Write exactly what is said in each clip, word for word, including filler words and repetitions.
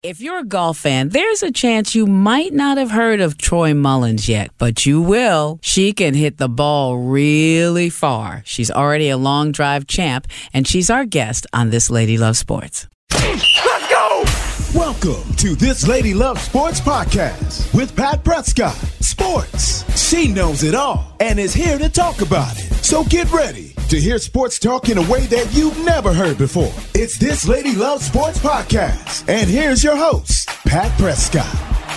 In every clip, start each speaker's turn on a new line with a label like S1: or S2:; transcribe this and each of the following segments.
S1: If you're a golf fan, there's a chance you might not have heard of Troy Mullins yet, but you will. She can hit the ball really far. She's already a long drive champ, and she's our guest on This Lady Loves Sports.
S2: Let's go!
S3: Welcome to This Lady Loves Sports podcast with Pat Prescott. Sports. She knows it all and is here to talk about it. So get ready to hear sports talk in a way that you've never heard before. It's This Lady Loves Sports podcast. And here's your host, Pat Prescott.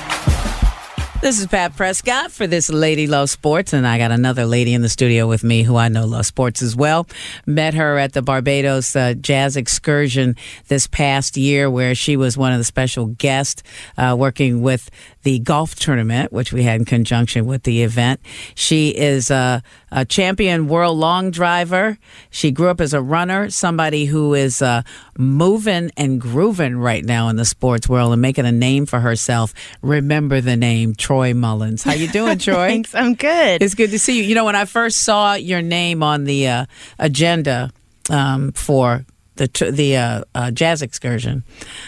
S1: This is Pat Prescott for This Lady Loves Sports, and I got another lady in the studio with me who I know loves sports as well. Met her at the Barbados uh, Jazz Excursion this past year, where she was one of the special guests uh, working with the golf tournament, which we had in conjunction with the event. She is a, a champion world long driver. She grew up as a runner, somebody who is uh, moving and grooving right now in the sports world and making a name for herself. Remember the name, Troy Mullins. How you doing, Troy?
S4: Thanks, I'm good.
S1: It's good to see you. You know, when I first saw your name on the uh, agenda um, for the the uh, uh, Jazz Excursion,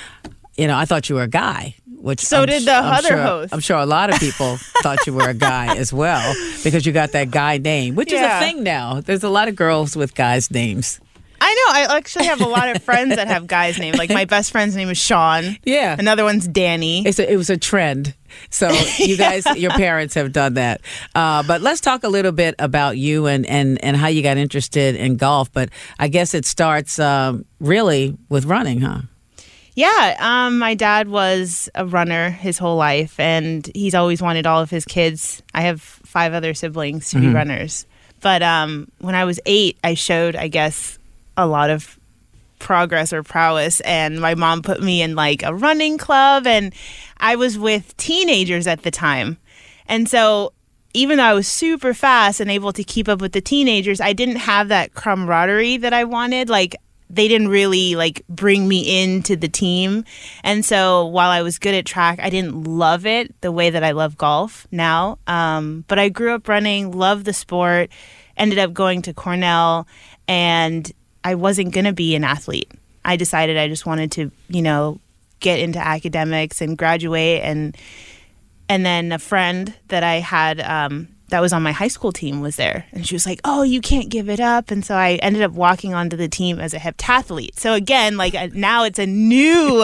S1: you know, I thought you were a guy. Which
S4: so
S1: I'm,
S4: did the
S1: I'm
S4: other
S1: sure,
S4: host.
S1: I'm sure a lot of people thought you were a guy as well because you got that guy name, which
S4: Yeah.
S1: is a thing now. There's a lot of girls with guys' names.
S4: I know. I actually have a lot of friends that have guys' names. Like my best friend's name is Sean.
S1: Yeah.
S4: Another one's Danny.
S1: It's a, it was a trend. So you guys, your parents have done that. Uh, but let's talk a little bit about you and, and, and how you got interested in golf. But I guess it starts um, really with running, huh?
S4: Yeah, um, my dad was a runner his whole life, and he's always wanted all of his kids. I have five other siblings to
S1: Mm-hmm.
S4: be runners. But um, when I was eight, I showed, I guess, a lot of progress or prowess, and my mom put me in like a running club, and I was with teenagers at the time. And so even though I was super fast and able to keep up with the teenagers, I didn't have that camaraderie that I wanted. Like, they didn't really like bring me into the team. And so while I was good at track, I didn't love it the way that I love golf now. Um, but I grew up running, loved the sport, ended up going to Cornell, and I wasn't going to be an athlete. I decided I just wanted to, you know, get into academics and graduate. And and then a friend that I had um, that was on my high school team was there. And she was like, oh, you can't give it up. And so I ended up walking onto the team as a heptathlete. So again, like uh, now it's a new,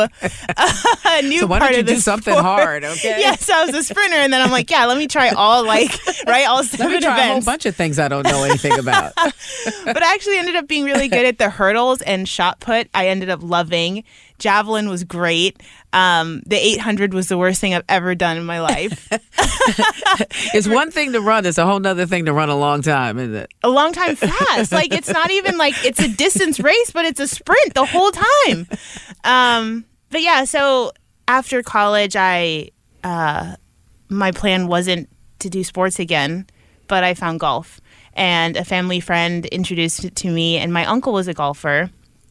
S4: a new
S1: So why
S4: part
S1: don't you
S4: of the
S1: do something
S4: sport.
S1: hard, okay?
S4: Yes, I was a sprinter. And then I'm like, yeah, let me try all like, right, all
S1: Let
S4: seven
S1: me try
S4: events.
S1: a whole bunch of things I don't know anything about.
S4: But I actually ended up being really good at the hurdles and shot put. I ended up loving. Javelin was great. Um, the eight hundred was the worst thing I've ever done in my life.
S1: It's one thing to run. It's a whole other thing to run a long time, isn't it?
S4: A long time fast. Like, it's not even like it's a distance race, but it's a sprint the whole time. Um, but yeah, so after college, I uh, my plan wasn't to do sports again, but I found golf. And a family friend introduced it to me, and my uncle was a golfer.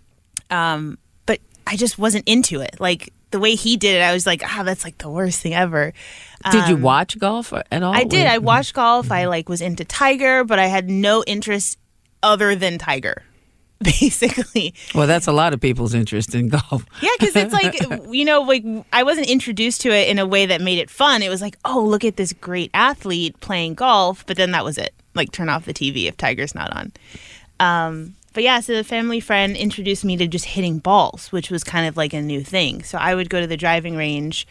S4: Um, but I just wasn't into it. Like, the way he did it, I was like, ah, that's like the worst thing ever.
S1: Did you
S4: Um,
S1: watch golf at all?
S4: I did. I watched golf. I like was into Tiger, but I had no interest other than Tiger, basically.
S1: Well, that's a lot of people's interest in golf.
S4: Yeah, because it's like, you know, like I wasn't introduced to it in a way that made it fun. It was like, oh, look at this great athlete playing golf. But then that was it. Like, turn off the T V if Tiger's not on. Um, but yeah, so the family friend introduced me to just hitting balls, which was kind of like a new thing. So I would go to the driving range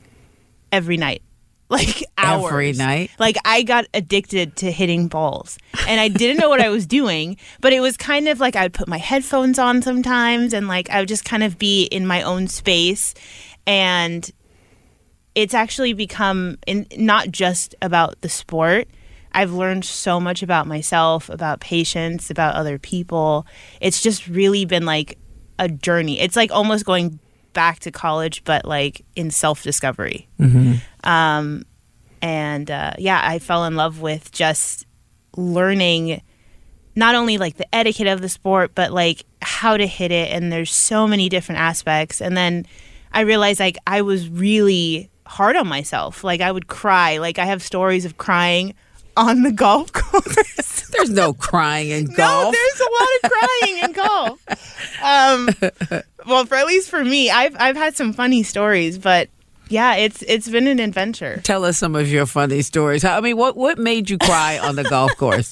S4: every night. Like hours.
S1: Every night?
S4: Like I got addicted to hitting balls. And I didn't know what I was doing, but it was kind of like I would put my headphones on sometimes and like I would just kind of be in my own space. And it's actually become in, not just about the sport. I've learned so much about myself, about patience, about other people. It's just really been like a journey. It's like almost going back to college, but like in self-discovery.
S1: Mm-hmm.
S4: Um, and uh, yeah, I fell in love with just learning not only like the etiquette of the sport, but like how to hit it. And there's so many different aspects. And then I realized like I was really hard on myself. Like I would cry. Like I have stories of crying on the golf course.
S1: There's no crying in
S4: No,
S1: golf.
S4: there's a lot of crying in golf. Um, Well, for at least for me, I've I've had some funny stories, but yeah, it's it's been an adventure.
S1: Tell us some of your funny stories. I mean, what what made you cry on the golf course?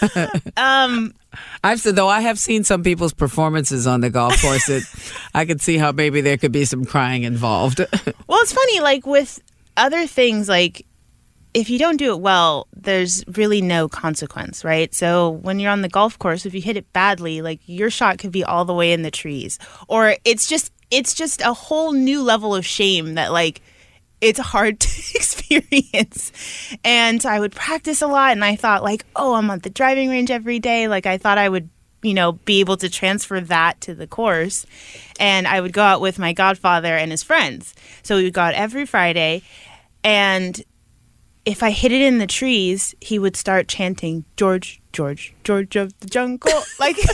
S4: um,
S1: I've said though I have seen some people's performances on the golf course. That I could see how maybe there could be some crying involved.
S4: Well, it's funny, like with other things, like if you don't do it well, there's really no consequence, right? So when you're on the golf course, if you hit it badly, like your shot could be all the way in the trees, or it's just it's just a whole new level of shame that like it's hard to experience. And I would practice a lot, and I thought like, oh, I'm at the driving range every day. Like I thought I would, you know, be able to transfer that to the course. And I would go out with my godfather and his friends. So we would go out every Friday, and if I hit it in the trees, he would start chanting, George, George, George of the jungle. Like, like,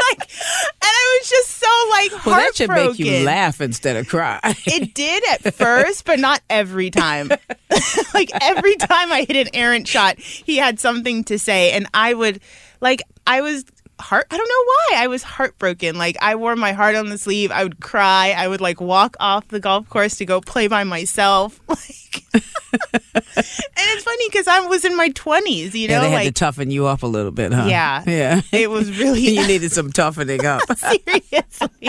S4: and I was just so like heartbroken.
S1: Well, that should make you laugh instead of cry.
S4: It did at first, but not every time. Like every time I hit an errant shot, he had something to say, and I would, like, I was heart. I don't know why I was heartbroken. Like I wore my heart on the sleeve. I would cry. I would like walk off the golf course to go play by myself. Like. And it's funny because I was in my twenties, you know.
S1: Yeah, they had
S4: like,
S1: to toughen you up a little bit, huh?
S4: Yeah.
S1: Yeah.
S4: It was really...
S1: You needed some toughening up.
S4: Seriously.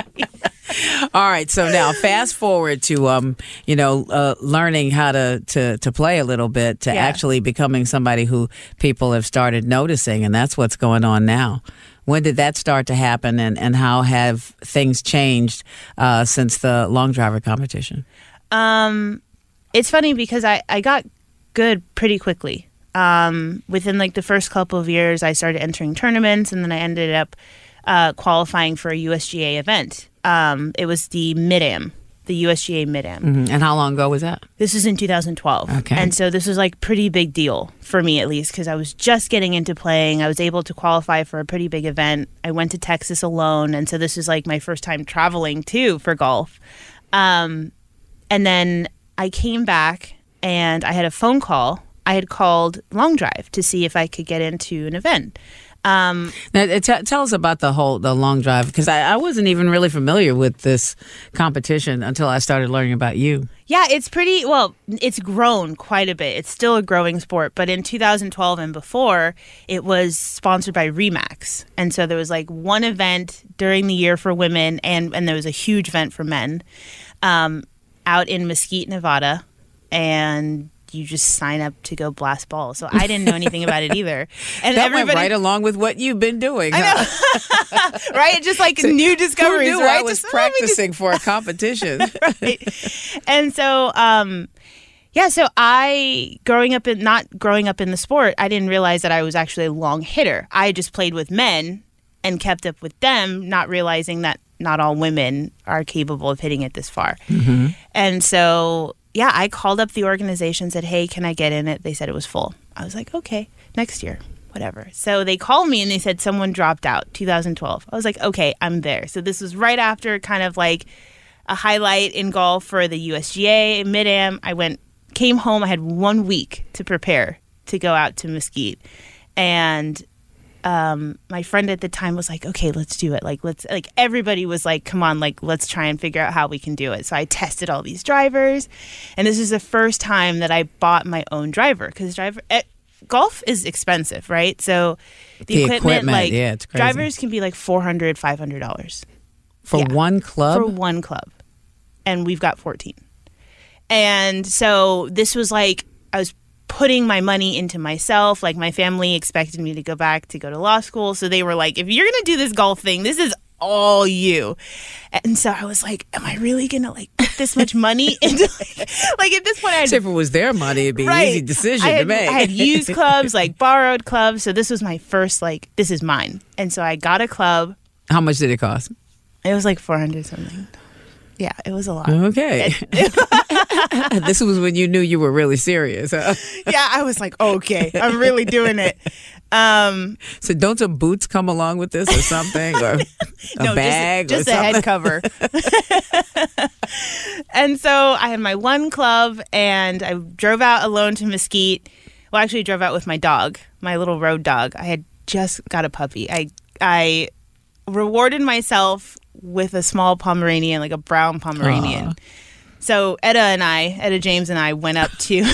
S1: All right. So now fast forward to, um, you know, uh, learning how to, to, to play a little bit, to
S4: Yeah.
S1: actually becoming somebody who people have started noticing. And that's what's going on now. When did that start to happen, and, and how have things changed uh, since the long driver competition?
S4: Um, it's funny because I, I got good pretty quickly. Um, within like the first couple of years, I started entering tournaments, and then I ended up uh, qualifying for a U S G A event. Um, it was the Mid-Am, the U S G A Mid-Am.
S1: Mm-hmm. And how long ago was that?
S4: This was in two thousand twelve.
S1: Okay.
S4: And so this was like pretty big deal for me, at least, because I was just getting into playing. I was able to qualify for a pretty big event. I went to Texas alone. And so this is like my first time traveling too for golf. Um, and then I came back and I had a phone call. I had called Long Drive to see if I could get into an event. Um,
S1: now, t- tell us about the whole the long drive, because I, I wasn't even really familiar with this competition until I started learning about you.
S4: Yeah, it's pretty, well, it's grown quite a bit. It's still a growing sport. But in two thousand twelve and before, it was sponsored by Remax. And so there was like one event during the year for women, and, and there was a huge event for men um, out in Mesquite, Nevada. And you just sign up to go blast balls. So I didn't know anything about it either. And
S1: that
S4: everybody,
S1: went right along with what you've been doing.
S4: I
S1: huh?
S4: know. Right? Just like
S1: So
S4: new discoveries,
S1: who knew
S4: right?
S1: I was
S4: Just, oh, let me just-
S1: practicing for a competition.
S4: Right. And so, um, yeah, so I, growing up in, not growing up in the sport, I didn't realize that I was actually a long hitter. I just played with men and kept up with them, not realizing that not all women are capable of hitting it this far.
S1: Mm-hmm.
S4: And so, yeah, I called up the organization, said, hey, can I get in it? They said it was full. I was like, okay, next year, whatever. So they called me and they said someone dropped out, two thousand twelve. I was like, okay, I'm there. So this was right after kind of like a highlight in golf for the U S G A, Mid-Am. I went, came home. I had one week to prepare to go out to Mesquite. And um, my friend at the time was like, okay, let's do it. Like, let's, like, everybody was like, come on, like, let's try and figure out how we can do it. So I tested all these drivers. And this is the first time that I bought my own driver, because driver, eh, golf is expensive, right? So the,
S1: The
S4: equipment,
S1: equipment,
S4: like,
S1: yeah, it's crazy.
S4: drivers can be like four hundred dollars, five hundred dollars.
S1: For
S4: Yeah.
S1: one club?
S4: For one club. And we've got fourteen. And so this was like, I was putting my money into myself. Like, my family expected me to go back to go to law school. So they were like, if you're going to do this golf thing, this is all you. And so I was like, am I really going to like put this much money into like, like at this point I had,
S1: If it was their money, it'd be an
S4: right,
S1: easy decision
S4: I had,
S1: to make.
S4: I had used clubs, like borrowed clubs. So this was my first, like, this is mine. And so I got a club.
S1: How much did it cost?
S4: It was like four hundred something. Yeah, it was a lot.
S1: Okay. This was when you knew you were really serious. Huh?
S4: Yeah, I was like, okay, I'm really doing it. Um,
S1: So don't some boots come along with this or something? Or a
S4: no,
S1: bag
S4: just, just
S1: or
S4: a
S1: something?
S4: head cover. And so I had my one club, and I drove out alone to Mesquite. Well, actually, I drove out with my dog, my little road dog. I had just got a puppy. I I rewarded myself with a small Pomeranian, like a brown Pomeranian.
S1: Aww.
S4: So Etta and I, Etta James and I went up to,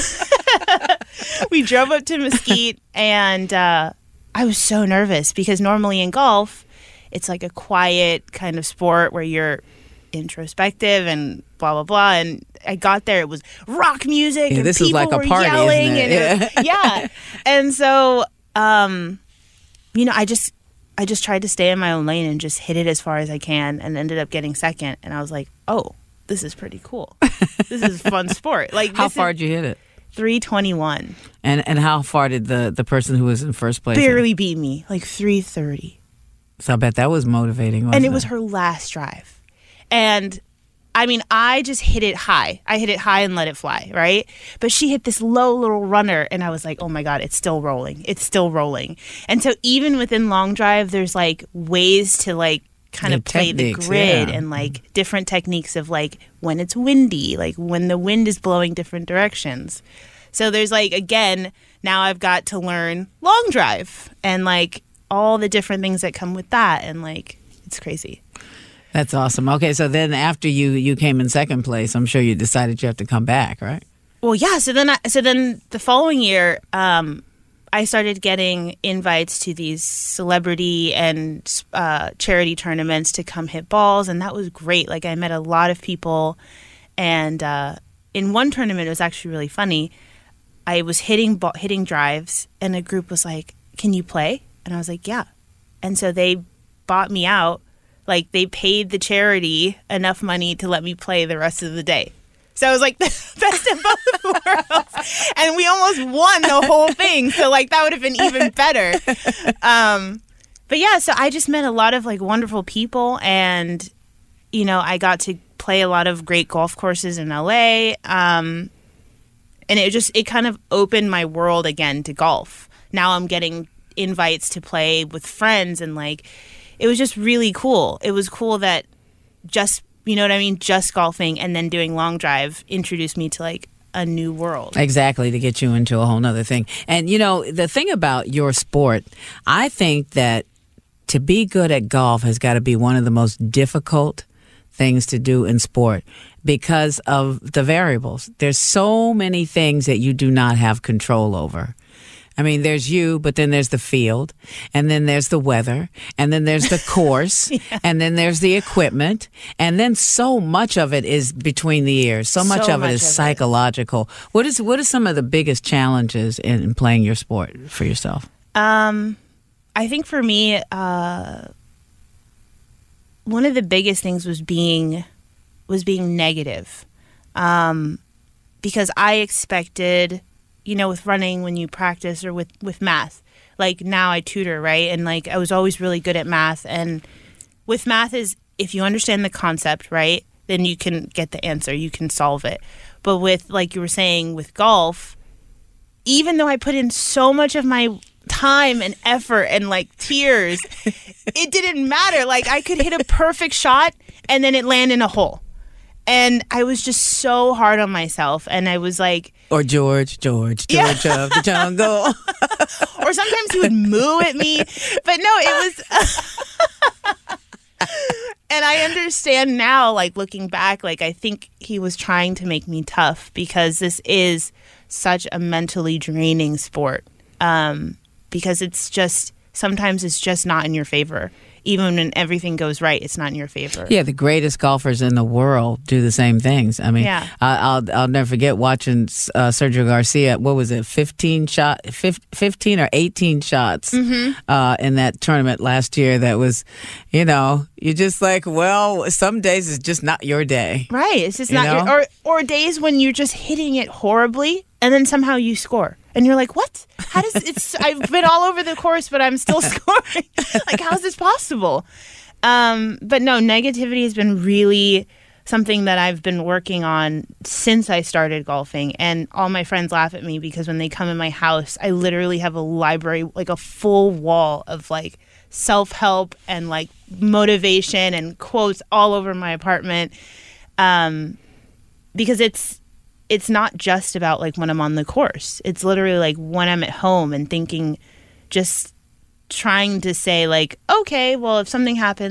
S4: we drove up to Mesquite, and uh, I was so nervous because normally in golf, it's like a quiet kind of sport where you're introspective and blah, blah, blah. And I got there, it was rock music,
S1: yeah,
S4: and
S1: this
S4: people
S1: is like
S4: were
S1: a party,
S4: yelling.
S1: isn't it?
S4: And it was, yeah. And so, um, you know, I just, I just tried to stay in my own lane and just hit it as far as I can, and ended up getting second. And I was like, oh, this is pretty cool. This is a fun sport. Like,
S1: how
S4: this
S1: far
S4: is
S1: did you hit it?
S4: three twenty-one.
S1: And and how far did the, the person who was in first place?
S4: Barely beat me, like three thirty.
S1: So I bet that was motivating, wasn't
S4: And it
S1: it
S4: was her last drive. And I mean, I just hit it high. I hit it high and let it fly, right? But she hit this low little runner, and I was like, oh my God, it's still rolling. It's still rolling. And so even within long drive, there's like ways to like kind
S1: The
S4: of play the
S1: techniques,
S4: grid
S1: yeah.
S4: and like different techniques of like when it's windy, like when the wind is blowing different directions. So there's like, again, now I've got to learn long drive and like all the different things that come with that. And like, it's crazy.
S1: That's awesome. Okay, so then after you, you came in second place, I'm sure you decided you have to come back, right?
S4: Well, yeah. So then, I, so then the following year, um, I started getting invites to these celebrity and uh, charity tournaments to come hit balls, and that was great. Like, I met a lot of people, and uh, in one tournament, it was actually really funny. I was hitting ball, hitting drives, and a group was like, "Can you play?" And I was like, "Yeah." And so they bought me out. Like, they paid the charity enough money to let me play the rest of the day. So I was like, the best of both worlds. And we almost won the whole thing. So, like, that would have been even better. Um, but, yeah, so I just met a lot of, like, wonderful people. And, you know, I got to play a lot of great golf courses in L A. Um, and it just, it kind of opened my world again to golf. Now I'm getting invites to play with friends, and, like, it was just really cool. It was cool that just, you know what I mean, just golfing and then doing long drive introduced me to like a new world.
S1: Exactly, to get you into a whole nother thing. And, you know, the thing about your sport, I think that to be good at golf has got to be one of the most difficult things to do in sport because of the variables. There's so many things that you do not have control over. I mean, there's you, but then there's the field, and then there's the weather, and then there's the course, yeah. and then there's the equipment, and then so much of it is between the ears. So much
S4: so
S1: of it
S4: much
S1: is
S4: of
S1: psychological. It. What is what are some of the biggest challenges in, in playing your sport for yourself?
S4: Um, I think for me, uh, one of the biggest things was being was being negative, um, because I expected. You know, with running, when you practice, or with, with math, like now I tutor, right? And like I was always really good at math. And with math is if you understand the concept, right, then you can get the answer, you can solve it. But with, like you were saying, with golf, even though I put in so much of my time and effort and like tears, it didn't matter. Like I could hit a perfect shot and then it land in a hole. And I was just so hard on myself. And I was like...
S1: Or George, George, George yeah. of the jungle.
S4: Or sometimes he would moo at me. But no, it was... And I understand now, like looking back, like I think he was trying to make me tough because this is such a mentally draining sport. Um, because it's just... Sometimes it's just not in your favor. Even when everything goes right, it's not in your favor. Yeah,
S1: the greatest golfers in the world do the same things. I mean,
S4: yeah.
S1: I'll I'll never forget watching uh, Sergio Garcia. What was it, fifteen shot, fifteen or eighteen shots
S4: mm-hmm.
S1: uh, in that tournament last year? That was, you know, you're just like, well, some days it's just not your day,
S4: right? It's just
S1: you
S4: not,
S1: know?
S4: your, or or days when you're just hitting it horribly, and then somehow you score. And you're like, what? How does it's? I've been all over the course, but I'm still scoring. Like, how is this possible? Um, but no, negativity has been really something that I've been working on since I started golfing. And all my friends laugh at me because when they come in my house, I literally have a library, like a full wall of like self-help and like motivation and quotes all over my apartment. Um, because it's. It's not just about like when I'm on the course. It's literally like when I'm at home and thinking, just trying to say like, okay, well, if something happens,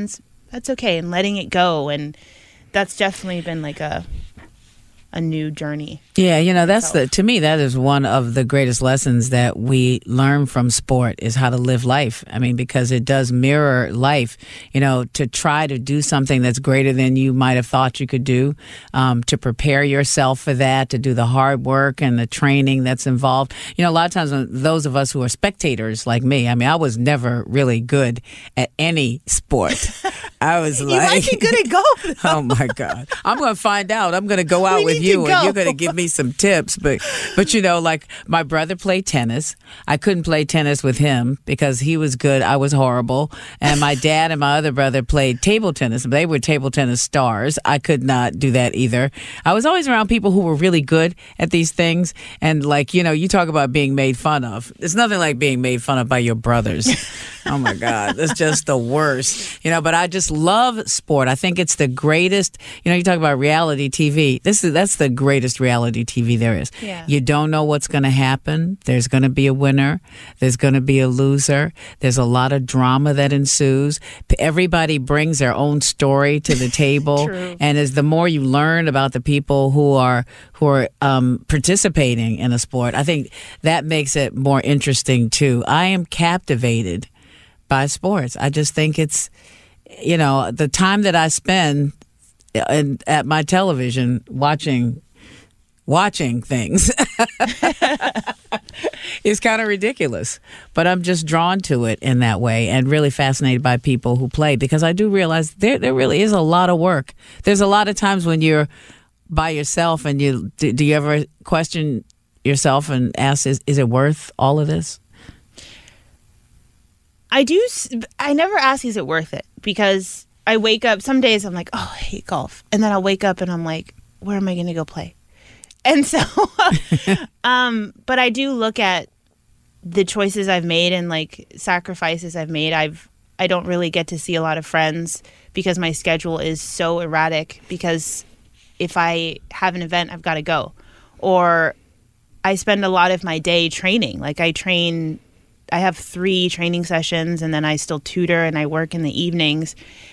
S4: that's okay, and letting it go. And that's definitely been like a a new journey.
S1: Yeah, you know, that's the, to me, that is one of the greatest lessons that we learn from sport is how to live life. I mean, because it does mirror life, you know, to try to do something that's greater than you might have thought you could do, um, to prepare yourself for that, to do the hard work and the training that's involved. You know, a lot of times when those of us who are spectators like me, I mean, I was never really good at any sport. I was like,
S4: you might be good at golf, though.
S1: Oh my God. I'm going to find out. I'm going to go out
S4: We
S1: with
S4: need
S1: you
S4: to
S1: and
S4: go.
S1: you're going to give me some tips. But, but you know, like my brother played tennis. I couldn't play tennis with him because he was good. I was horrible. And my dad and my other brother played table tennis. They were table tennis stars. I could not do that either. I was always around people who were really good at these things. And like, you know, you talk about being made fun of. It's nothing like being made fun of by your brothers. Oh my God. That's just the worst. You know, but I just love sport. I think it's the greatest. You know, you talk about reality T V. This is that's the greatest reality T V there is.
S4: Yeah.
S1: You don't know what's going to happen. There's going to be a winner. There's going to be a loser. There's a lot of drama that ensues. Everybody brings their own story to the table.
S4: True.
S1: And as the more you learn about the people who are who are um, participating in a sport, I think that makes it more interesting too. I am captivated by sports. I just think it's, you know, the time that I spend in, at my television watching watching things is kind of ridiculous. But I'm just drawn to it in that way and really fascinated by people who play because I do realize there there really is a lot of work. There's a lot of times when you're by yourself and you do, do you ever question yourself and ask, is, is it worth all of this?
S4: I do. I never ask, is it worth it? Because I wake up, some days I'm like, oh, I hate golf. And then I'll wake up and I'm like, where am I going to go play? And so, um, but I do look at the choices I've made and like sacrifices I've made. I've, I don't really get to see a lot of friends because my schedule is so erratic because if I have an event, I've got to go. Or I spend a lot of my day training. Like I train I have three training sessions and then I still tutor and I work in the evenings.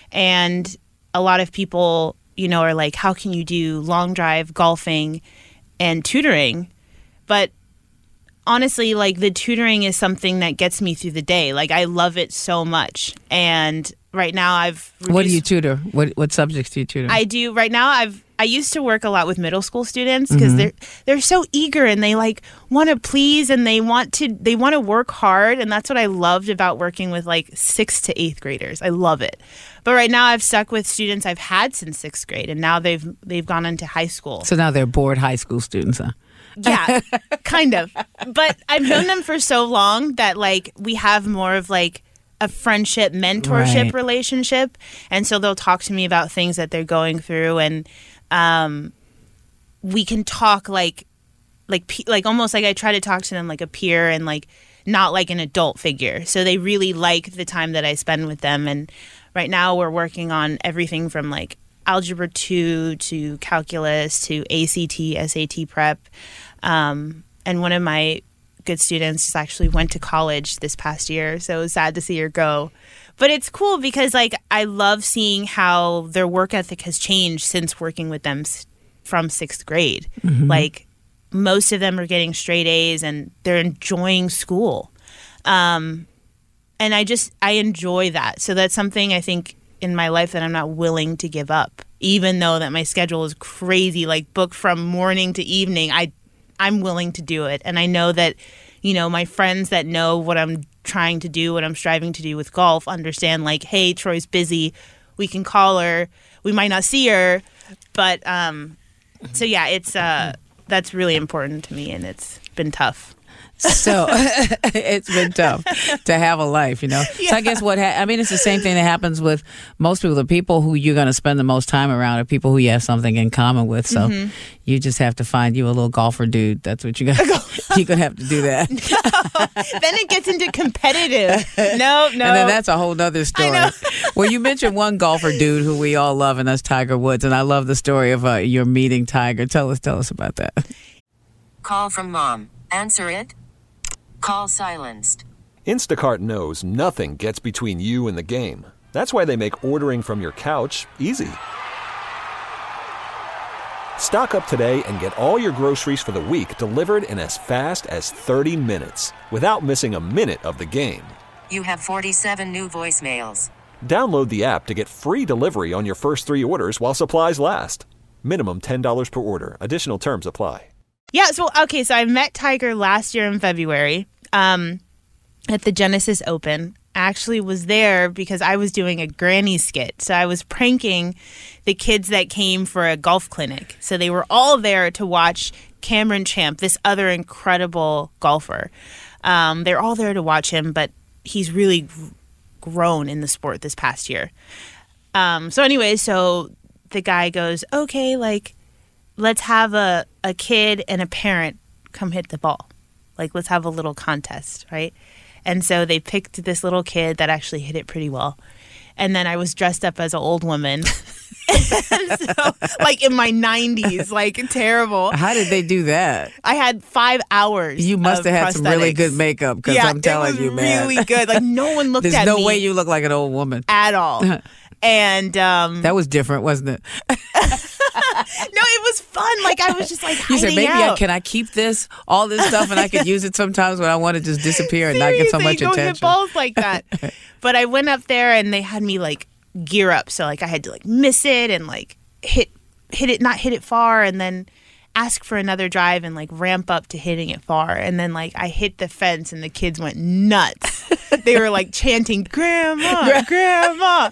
S4: And a lot of people, you know, are like, how can you do long drive, golfing, and tutoring? But honestly, like the tutoring is something that gets me through the day. Like I love it so much. And right now I've reduced,
S1: What do you tutor? What what subjects do you tutor?
S4: I do right now I've I used to work a lot with middle school students because
S1: Mm-hmm.
S4: they're they're so eager and they like want to please and they want to they want to work hard, and that's what I loved about working with like sixth to eighth graders. I love it. But right now I've stuck with students I've had since sixth grade, and now they've they've gone into high school.
S1: So now they're bored high school students, huh?
S4: Yeah, kind of. But I've known them for so long that like we have more of like a friendship mentorship
S1: Right.
S4: relationship, and so they'll talk to me about things that they're going through, and um, we can talk like like pe- like almost like I try to talk to them like a peer and like not like an adult figure. So they really like the time that I spend with them. And right now we're working on everything from like algebra two to calculus to A C T, S A T prep. Um, and one of my good students just actually went to college this past year, so it was sad to see her go. But it's cool because like I love seeing how their work ethic has changed since working with them s- from sixth grade.
S1: Mm-hmm.
S4: Like most of them are getting straight A's and they're enjoying school. Um, and I just I enjoy that. So that's something I think in my life that I'm not willing to give up, even though that my schedule is crazy, like booked from morning to evening. I I'm willing to do it. And I know that, you know, my friends that know what I'm trying to do, what I'm striving to do with golf, understand like, hey, Troy's busy. We can call her. We might not see her. But um, so, yeah, it's uh, that's really important to me, and it's been tough.
S1: So it's been tough to have a life, you know.
S4: Yeah.
S1: So I guess what ha- I mean, it's the same thing that happens with most people. The people who you're going to spend the most time around are people who you have something in common with. So
S4: Mm-hmm.
S1: you just have to find you a little golfer dude. That's what you got. You're going to have to do that.
S4: Then it gets into competitive. No, no.
S1: And then that's a whole nother story.
S4: know.
S1: Well, you mentioned one golfer dude who we all love, and that's Tiger Woods. And I love the story of uh, your meeting Tiger. Tell us, tell us about that.
S2: Call from mom. Answer it. Call silenced.
S5: Instacart knows nothing gets between you and the game. That's why they make ordering from your couch easy. Stock up today and get all your groceries for the week delivered in as fast as thirty minutes without missing a minute of the game.
S2: You have forty-seven new voicemails.
S5: Download the app to get free delivery on your first three orders while supplies last. Minimum ten dollars per order. Additional terms apply.
S4: Yeah, so, okay, so I met Tiger last year in February um, at the Genesis Open. I actually was there because I was doing a granny skit. So I was pranking the kids that came for a golf clinic. So they were all there to watch Cameron Champ, this other incredible golfer. Um, they're all there to watch him, but he's really grown in the sport this past year. Um, so anyway, so the guy goes, okay, like, let's have a, a kid and a parent come hit the ball. Like, let's have a little contest, right? And so they picked this little kid that actually hit it pretty well. And then I was dressed up as an old woman. And so, like, in my nineties, like, terrible.
S1: How did they do that?
S4: I had five hours.
S1: You must
S4: of
S1: have had some really
S4: prosthetics.
S1: good makeup, because
S4: yeah,
S1: I'm telling
S4: it was
S1: you, man.
S4: really good. Like, no one looked
S1: There's
S4: at
S1: no
S4: me
S1: way you look like an old woman.
S4: at all. And um,
S1: That was different, wasn't it?
S4: no, it was fun. Like, I was just like
S1: You
S4: hiding
S1: said, maybe
S4: out.
S1: I, can I keep this, all this stuff, and I could use it sometimes when I want to just disappear and not get so
S4: Seriously,
S1: much
S4: don't hit
S1: attention.
S4: balls like that. But I went up there and they had me like gear up, so like I had to like miss it and like hit hit it, not hit it far, and then ask for another drive and like ramp up to hitting it far. And then like I hit the fence and the kids went nuts. They were like chanting, "Grandma, Grandma."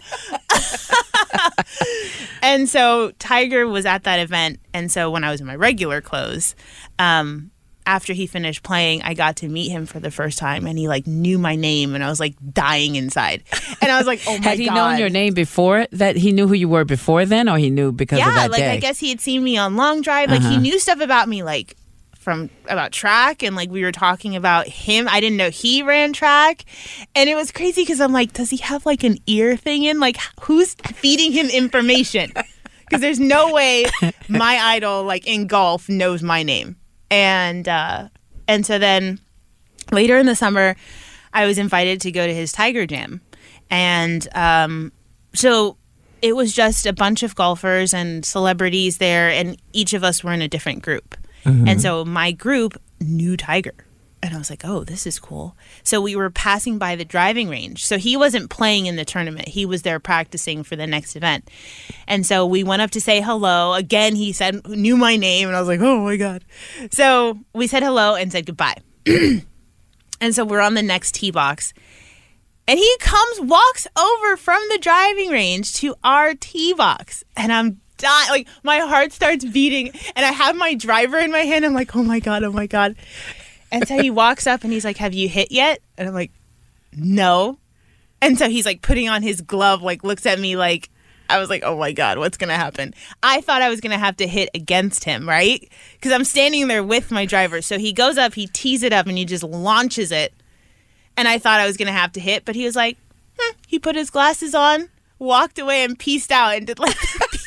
S4: And so Tiger was at that event. And so when I was in my regular clothes, um, after he finished playing, I got to meet him for the first time, and he like knew my name, and I was like dying inside. And I was like, oh my God.
S1: Had he known your name before that? He knew who you were before then, or he knew because
S4: yeah,
S1: of that
S4: like
S1: day?
S4: I guess he had seen me on Long Drive. Like
S1: Uh-huh.
S4: he knew stuff about me, like from about track, and like we were talking about him. I didn't know he ran track, and it was crazy because I'm like, does he have like an ear thing in? Like, who's feeding him information? Because there's no way my idol, like in golf, knows my name. And uh, and so then later in the summer, I was invited to go to his Tiger Jam, and um, so it was just a bunch of golfers and celebrities there, and each of us were in a different group. Mm-hmm. And so my group knew Tiger. And I was like, oh, this is cool. So we were passing by the driving range. So he wasn't playing in the tournament. He was there practicing for the next event. And so we went up to say hello. Again, he said, knew my name. And I was like, oh, my God. So we said hello and said goodbye. And so we're on the next tee box. And he comes, walks over from the driving range to our tee box. And I'm dying. Like, my heart starts beating. And I have my driver in my hand. I'm like, oh, my God, oh, my God. And so he walks up and he's like, have you hit yet? And I'm like, no. And so he's like putting on his glove, like looks at me like, I was like, oh my God, what's going to happen? I thought I was going to have to hit against him, right? Because I'm standing there with my driver. So he goes up, he tees it up, and he just launches it. And I thought I was going to have to hit, but he was like, hmm. He put his glasses on, walked away, and peaced out and did like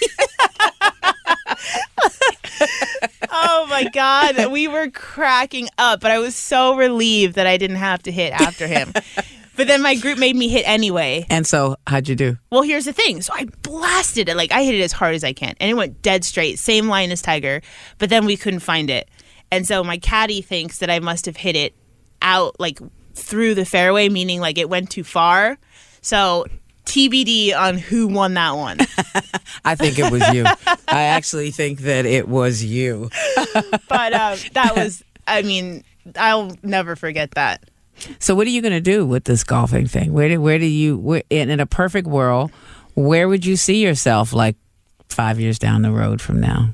S4: oh my God, we were cracking up, but I was so relieved that I didn't have to hit after him. But then my group made me hit anyway.
S1: And so how'd you do?
S4: Well, here's the thing. So I blasted it. Like, I hit it as hard as I can. And it went dead straight. Same line as Tiger. But then we couldn't find it. And so my caddy thinks that I must have hit it out, like, through the fairway, meaning, like, it went too far. So T B D on who won that one.
S1: I think it was you. I actually think that it was you.
S4: But uh, that was, I mean, I'll never forget that.
S1: So what are you going to do with this golfing thing? Where do, where do you, where, in, in a perfect world, where would you see yourself like five years down the road from now?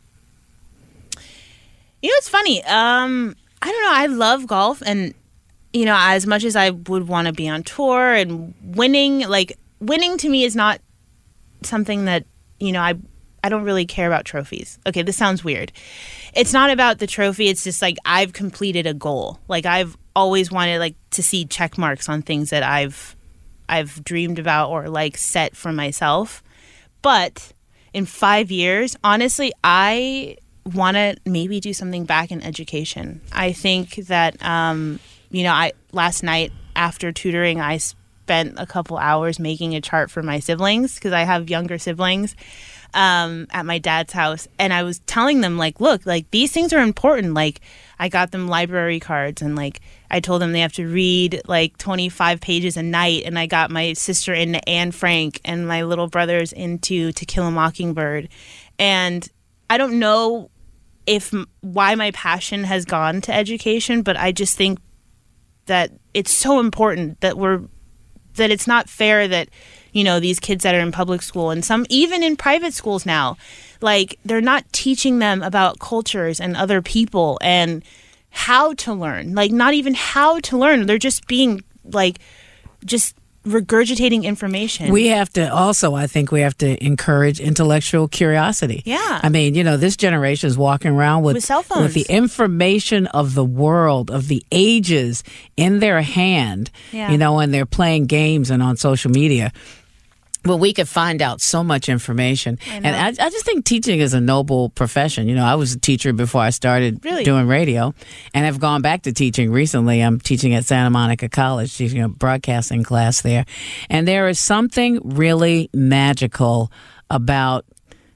S4: You know, it's funny. Um, I don't know. I love golf. And, you know, as much as I would want to be on tour and winning, like winning to me is not something that, you know, I I don't really care about trophies. Okay, this sounds weird. It's not about the trophy. It's just like I've completed a goal. Like I've always wanted like to see check marks on things that I've I've dreamed about or like set for myself. But in five years, honestly, I want to maybe do something back in education. I think that um, you know, I last night after tutoring, I spent a couple hours making a chart for my siblings because I have younger siblings um, at my dad's house. And I was telling them, like, look, like, these things are important. Like, I got them library cards and, like, I told them they have to read, like, twenty-five pages a night. And I got my sister into Anne Frank and my little brothers into To Kill a Mockingbird. And I don't know if why my passion has gone to education, but I just think that it's so important that we're that it's not fair that, you know, these kids that are in public school and some even in private schools now, like, they're not teaching them about cultures and other people and how to learn, like, not even how to learn. They're just being like just regurgitating information.
S1: We have to also, I think we have to encourage intellectual curiosity.
S4: Yeah.
S1: I mean, you know, this generation is walking around with,
S4: With cell phones.
S1: with the information of the world, of the ages in their hand,
S4: Yeah.
S1: you know, and they're playing games and on social media. Well, we could find out so much information. And I, I just think teaching is a noble profession. You know, I was a teacher before I started
S4: Really?
S1: doing radio, and I've gone back to teaching recently. I'm teaching at Santa Monica College, teaching a broadcasting class there. And there is something really magical about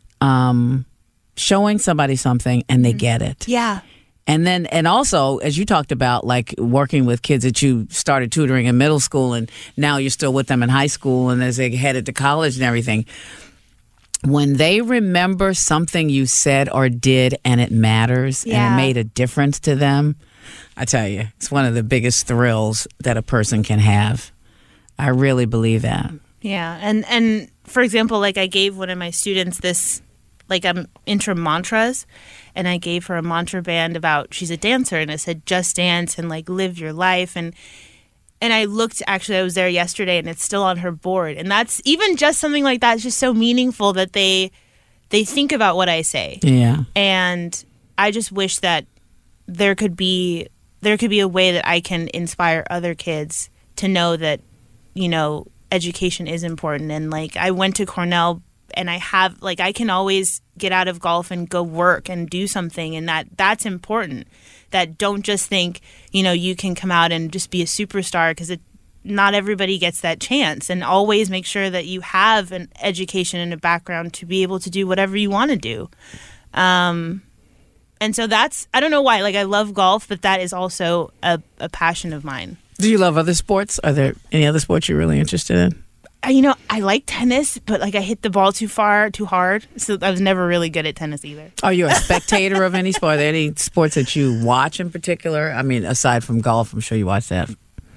S1: um, showing somebody something and they get it.
S4: Yeah.
S1: And then, and also, as you talked about, like working with kids that you started tutoring in middle school and now you're still with them in high school and as they headed to college and everything, when they remember something you said or did and it matters
S4: Yeah.
S1: and it made a difference to them, I tell you, it's one of the biggest thrills that a person can have. I really believe that.
S4: Yeah. And, and for example, like, I gave one of my students this, like, I'm into mantras, and I gave her a mantra band about, she's a dancer, and I said, just dance and, like, live your life. And and I looked, actually, I was there yesterday, and it's still on her board. And that's, even just something like that is just so meaningful that they they think about what I say.
S1: Yeah.
S4: And I just wish that there could be there could be a way that I can inspire other kids to know that, you know, education is important. And, like, I went to Cornell, and I have, like, I can always get out of golf and go work and do something, and that that's important. That don't just think, you know, you can come out and just be a superstar, because it not everybody gets that chance. And always make sure that you have an education and a background to be able to do whatever you want to do. Um, and so that's, I don't know why, like, I love golf, but that is also a, a passion of mine.
S1: Do you love other sports? Are there any other sports you're really interested in?
S4: Uh, You know, I like tennis, but, like, I hit the ball too far, too hard. So I was never really good at tennis either.
S1: Are you a spectator of any sport? Are there any sports that you watch in particular? I mean, aside from golf, I'm sure you watch that.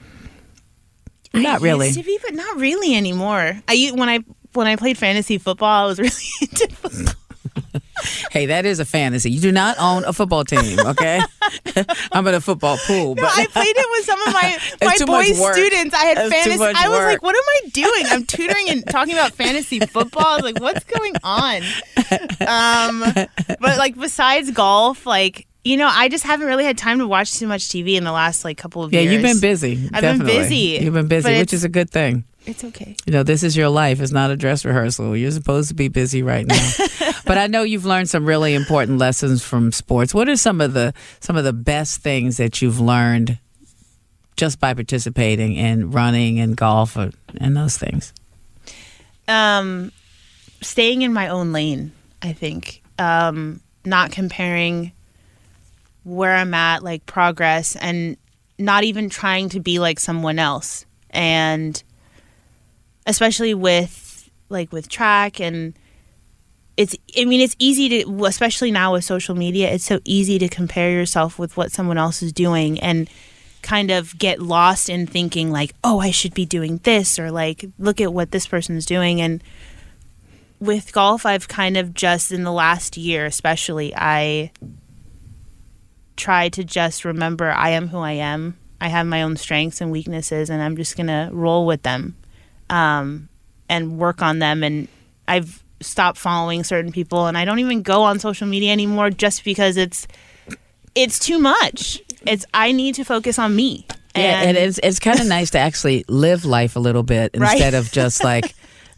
S1: Not
S4: I
S1: really.
S4: used to be, but not really anymore. I u- when I when I played fantasy football, I was really into football.
S1: Hey, that is a fantasy. You do not own a football team, okay? I'm in a football pool.
S4: No,
S1: but
S4: I played it with some of my my
S1: too much
S4: boys'
S1: work.
S4: students. I had
S1: That's too
S4: fantasy.
S1: much
S4: I was
S1: work.
S4: like, "What am I doing? I'm tutoring and talking about fantasy football." I was like, "What's going on?" Um, but, like, besides golf, like, you know, I just haven't really had time to watch too much T V in the last, like, couple of
S1: yeah,
S4: years.
S1: you've been busy.
S4: I've been
S1: definitely.
S4: busy,
S1: You've been busy,
S4: but
S1: which
S4: it's-
S1: is a good thing.
S4: It's okay.
S1: You know, this is your life. It's not a dress rehearsal. You're supposed to be busy right now. But I know you've learned some really important lessons from sports. What are some of the some of the best things that you've learned just by participating in running and golf or, and those things?
S4: Um, staying in my own lane, I think. Um, not comparing where I'm at, like, progress, and not even trying to be like someone else. And especially with, like, with track, and it's, I mean, it's easy to, especially now with social media, it's so easy to compare yourself with what someone else is doing and kind of get lost in thinking, like, oh, I should be doing this, or, like, look at what this person's doing. And with golf, I've kind of just, in the last year especially, I try to just remember I am who I am. I have my own strengths and weaknesses, and I'm just going to roll with them um, and work on them. And I've stopped following certain people, and I don't even go on social media anymore just because it's it's too much. It's I need to focus on me.
S1: Yeah,
S4: And
S1: and it's it's kind of nice to actually live life a little bit
S4: Right.
S1: instead of just like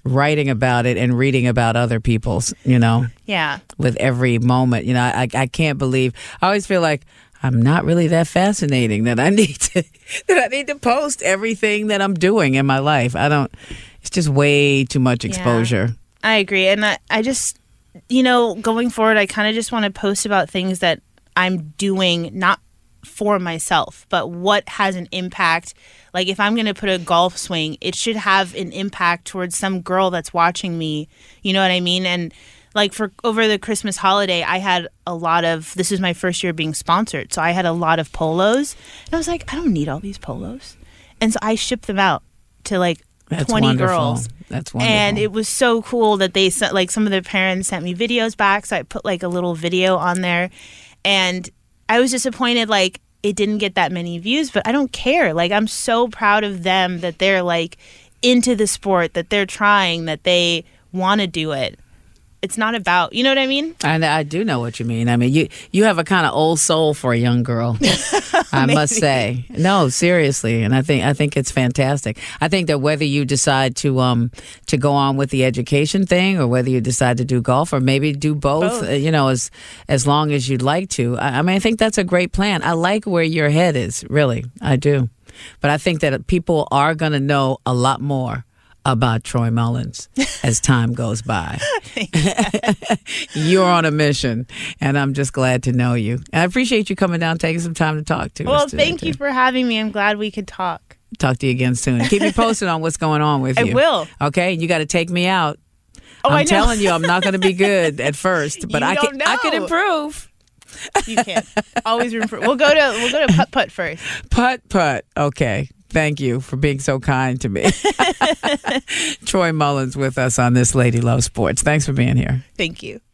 S1: writing about it and reading about other people's, you know,
S4: Yeah.
S1: with every moment. You know, I, I can't believe, I always feel like I'm not really that fascinating that I need to, that I need to post everything that I'm doing in my life. I don't, it's just way too much exposure.
S4: Yeah, I agree. And I, I just, you know, going forward, I kind of just want to post about things that I'm doing, not for myself, but what has an impact. Like if I'm going to put a golf swing, it should have an impact towards some girl that's watching me. You know what I mean? And like for over the Christmas holiday, I had a lot of, this is my first year being sponsored. So I had a lot of polos. And I was like, I don't need all these polos. And so I shipped them out to like
S1: That's
S4: twenty
S1: wonderful.
S4: girls.
S1: That's wonderful.
S4: And it was so cool that they sent, like some of the parents sent me videos back. So I put like a little video on there. And I was disappointed, like it didn't get that many views, but I don't care. Like I'm so proud of them that they're like into the sport, that they're trying, that they want to do it. It's not about, you know what I mean?
S1: And I do know what you mean. I mean, you you have a kind of old soul for a young girl, I must say. No, seriously, and I think I think it's fantastic. I think that whether you decide to um to go on with the education thing, or whether you decide to do golf, or maybe do both,
S4: Both.
S1: Uh, you know, as as long as you'd like to. I, I mean, I think that's a great plan. I like where your head is, really, I do. But I think that people are going to know a lot more about Troy Mullins as time goes by. You're on a mission, and I'm just glad to know you. And I appreciate you coming down, taking some time to talk to us.
S4: Well,
S1: today,
S4: thank
S1: too.
S4: you for having me. I'm glad we could talk.
S1: Talk to you again soon. Keep me posted on what's going on with
S4: I
S1: you.
S4: will.
S1: Okay, you got to take me out.
S4: Oh,
S1: I'm
S4: I know.
S1: telling you, I'm not going to be good at first, but
S4: You
S1: I
S4: don't
S1: can. I can
S4: know.
S1: improve.
S4: You can. Always room for. We'll go to we'll go to putt putt first.
S1: Putt putt. Okay. Thank you for being so kind to me. Troy Mullins with us on This Lady Loves Sports. Thanks for being here.
S4: Thank you.